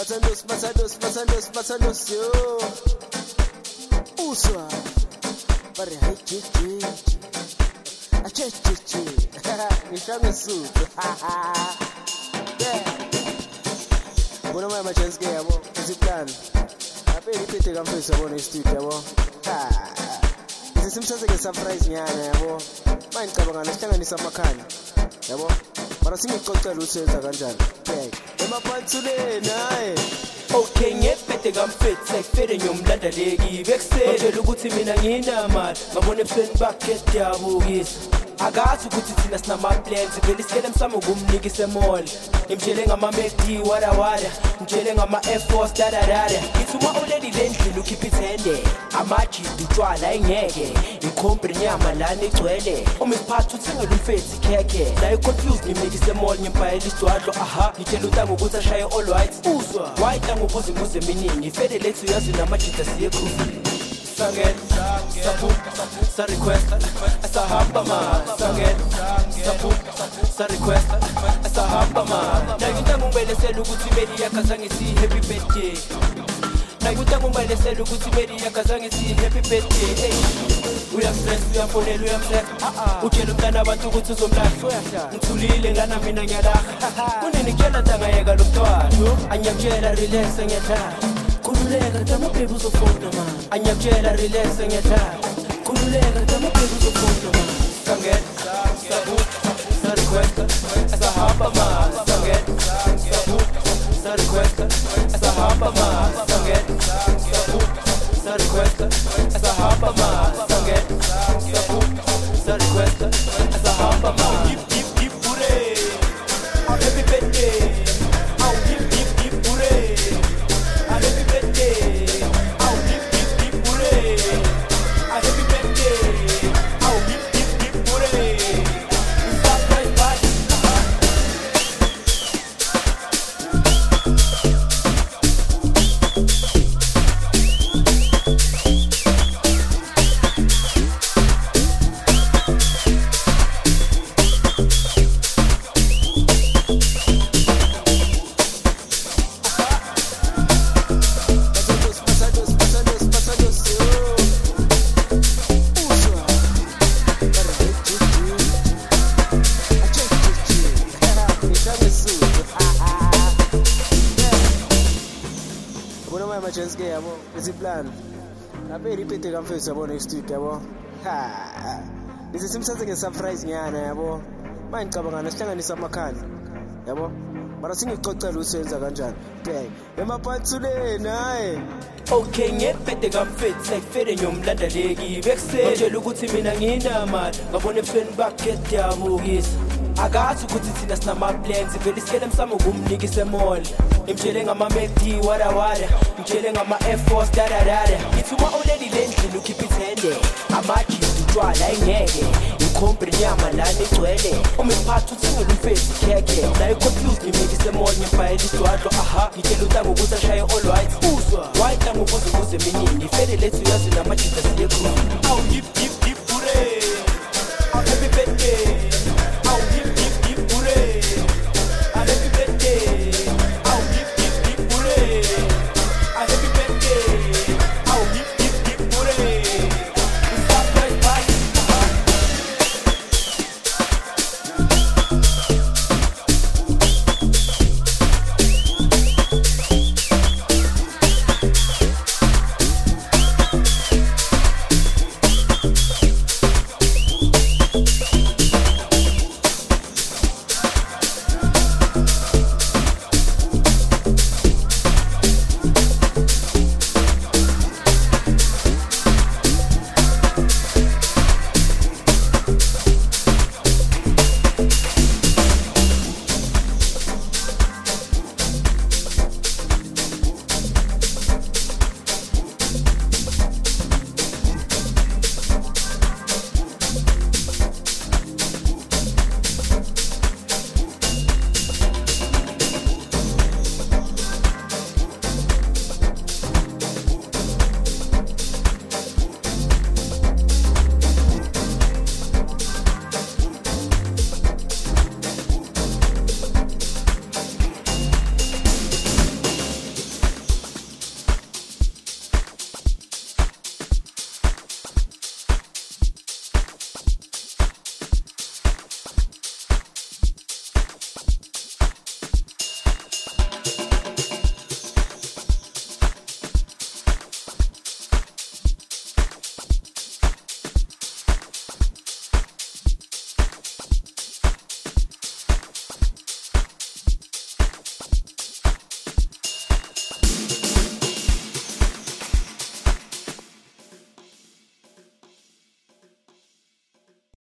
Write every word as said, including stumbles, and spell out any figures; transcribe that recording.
Masandos, masandos, masandos, masandos, yo. Uswa. Pare hai chichi. Ache chichi. Nishame suit. Yeah. Bona mama chance ke yabo. Isiplan. Ape repeat kamfisa bona studio yabo. Ha. Isimthathe ke surprise nyana yabo. Manje cabanga nesihlanganisa amakhani. Yabo. Mara singixoxela usenza kanjani. Okay. Emaphathuleni hayi. Okay, ngephethe kamfethi sekufere nyomlandaleki bekusele ukuthi mina nginamali ngabona ebusweni bakhe yabukisa akathi ukuthi thina sinama plans vele isikele msamo ukumnika isemall ngimtshele ngama Macd wada wada ngimtshele ngama Air Force dada dada ngithuma already lendlu keep it hande amaji utshwala engeke inkompre nyama lana igcwele uma isiphatha uthengele umfethi khekhe la you confused ngimnika isemall ngimpayela isdwadlo aha ngitshela utango ukuthi ashaye all white uzwa white tango ukuze muze miningi fede lethu yazi namajita siye cruise Sanget, sapu, sa request, sa hamba ma. Sanget, sapu, sa request, sa hamba ma. Nagita ngumbelesela ukuthi meri yakazange si happy birthday. Nagita ngumbelesela ukuthi meri yakazange si happy birthday. Hey, uya stress, uya fonela, uya stress. Utshela umntana abantu ukuthi uzomlahle. Ngithulile ngana mina ngiyalaha. Kunini kuyela tangayeka lo mntwana. Anyakutshela relax ngiyadlala. Kululeka tama baby uzofona man anyakutshela relax ngiyadlala kululeka tama baby uzofona man sanget sabu sa request asahamba man sanget sabu sa request asahamba man sanget sabu sa request asahamba man sanget sabu sa request asahamba man hip hip hip pure happy birthday au hip hip hip pure happy birthday, oh hip hip hip hooray! Happy birthday, oh hip hip hip hooray! Stop right back. Chance yabo isiplan ape repeat kamfisa yabo next week yabo ha lesi simthathe ke surprise nyana yabo manje cabanga nesihlanganisa amakhani yabo mara singixoxela usenza kanjani okay emaphathuleni hayi okay ngephethe kamfethi sekufere nyomlandaleki bekusele ngitshela ukuthi mina nginamali ngabona ebusweni bakhe yabukisa akathi ukuthi thina sinama plans vele isikele msamo ukumnika isemall ngimtshele ngama Macd wada wada ngimtshele ngama Air Force dada dada ngithuma already lendlu keep it hande amaji utshwala engeke inkompre nyama lana igcwele uma isiphatha uthengele umfethi khekhe la you confused ngimnika isemall ngimpayela isdwadlo aha ngitshela utango ukuthi ashaye all white uzwa white tango ukuze muze miningi fede lethu yazi namajita siye cruise au hip hip hip hooray happy birthday oh hip hip hip hooray happy birthday oh hip hip hip hooray happy birthday oh hip hip hip hooray stop right back